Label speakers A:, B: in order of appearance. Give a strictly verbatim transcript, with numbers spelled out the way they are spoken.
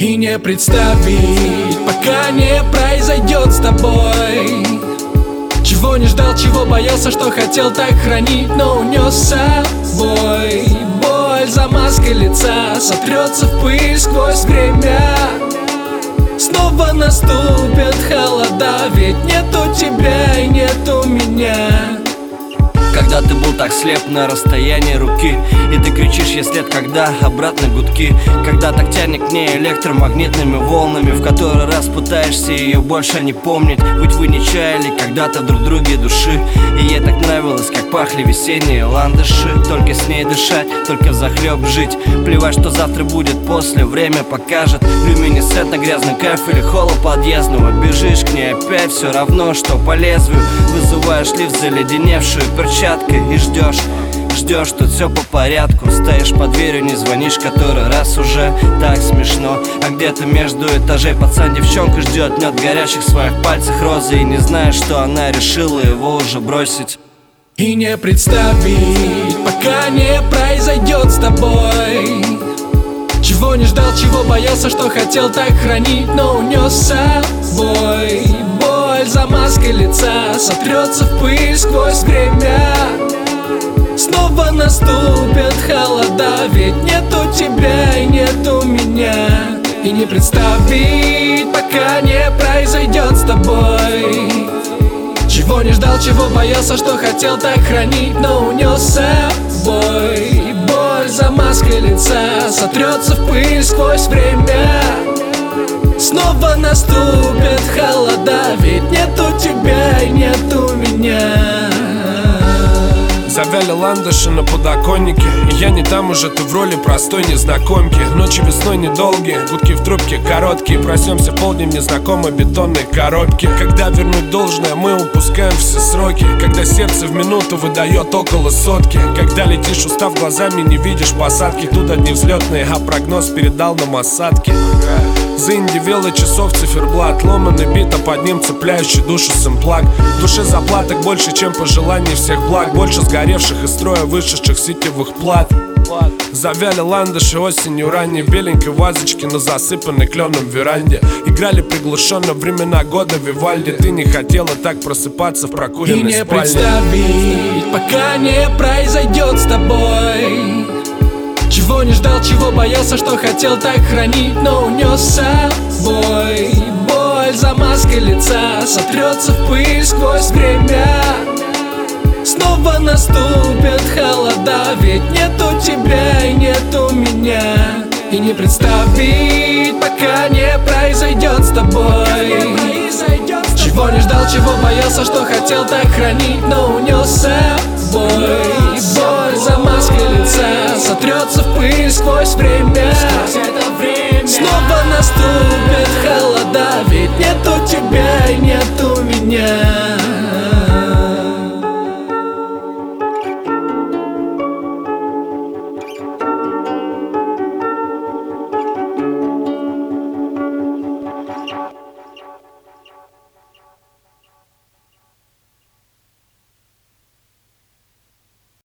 A: И не представить, пока не произойдет с тобой. Чего не ждал, чего боялся, что хотел так хранить, но унес с собой. Боль за маской лица сотрется в пыль сквозь время. Снова наступят холода, ведь нету тебя и нету меня.
B: Когда ты был так слеп на расстоянии руки, и ты кричишь ей след, когда обратно гудки. Когда так тянет к ней электромагнитными волнами, в который раз пытаешься ее больше не помнить. Ведь вы не чаяли когда-то друг друге души, и ей так нравилось, как пахли весенние ландыши. Только с ней дышать, только взахлеб жить. Плевать, что завтра будет, после время покажет. Люминесцентно грязный кайф или холод подъездного. Бежишь к ней опять, все равно, что по лезвию. Вызываешь лифт, заледеневшую перчатку, и ждешь, ждешь, тут все по порядку. Стоишь под дверью, не звонишь который раз уже. Так смешно, а где-то между этажей пацан девчонка ждет, мнет горящих в своих пальцах розы, и не знаешь, что она решила его уже бросить.
A: И не представить, пока не произойдет с тобой. Чего не ждал, чего боялся, что хотел так хранить, но унес с собой. Боль за маской лица сотрется в пыль сквозь время. Снова наступят холода, ведь нету тебя и нету меня. И не представить, пока не произойдет с тобой. Чего не ждал, чего боялся, что хотел так хранить, но унес с собой. Боль за маской лица сотрется в пыль сквозь время. Снова наступят холода, ведь нету тебя и нету меня.
C: Завяли ландыши на подоконнике, и я не там уже, ты в роли простой незнакомки. Ночи весной недолгие, гудки в трубке короткие. Проснемся в полдень в незнакомой бетонной коробке. Когда вернуть должное, мы упускаем все сроки. Когда сердце в минуту выдает около сотки. Когда летишь, устав глазами, не видишь посадки. Тут одни взлетные, а прогноз передал нам осадки. Заиндивело часов циферблат, ломаный бит, а под ним цепляющий душу сэмплак. В душе заплаток больше, чем пожеланий всех благ. Больше сгоревших из строя вышедших сетевых плат. Завяли ландыши осенью ранней, беленькой вазочки на засыпанной кленом веранде. Играли приглушенно времена года Вивальди. Ты не хотела так просыпаться в прокуренной спальне.
A: И не представить, пока не произойдет с тобой. Чего не ждал, чего боялся, что хотел так хранить, но унес с собой. Боль за маской лица сотрется в пыль сквозь время. Снова наступят холода, ведь нету тебя и нету меня. И не представить, пока не произойдет с тобой. Чего не ждал, чего боялся, что хотел так хранить, но унес с собой. Боль за маской лица сотрется в пыль сквозь время.